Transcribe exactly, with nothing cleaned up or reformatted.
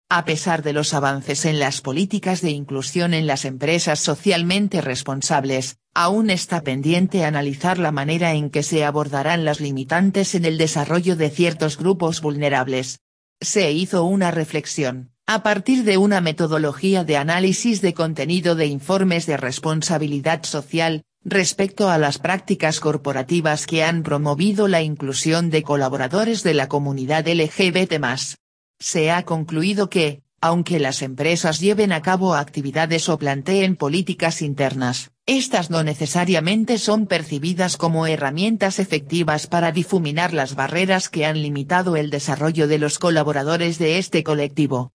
A pesar de los avances en las políticas de inclusión en las empresas socialmente responsables, aún está pendiente analizar la manera en que se abordarán las limitantes en el desarrollo de ciertos grupos vulnerables. Se hizo una reflexión, a partir de una metodología de análisis de contenido de informes de responsabilidad social, respecto a las prácticas corporativas que han promovido la inclusión de colaboradores de la comunidad L G B T más. Se ha concluido que, aunque las empresas lleven a cabo actividades o planteen políticas internas, estas no necesariamente son percibidas como herramientas efectivas para difuminar las barreras que han limitado el desarrollo de los colaboradores de este colectivo.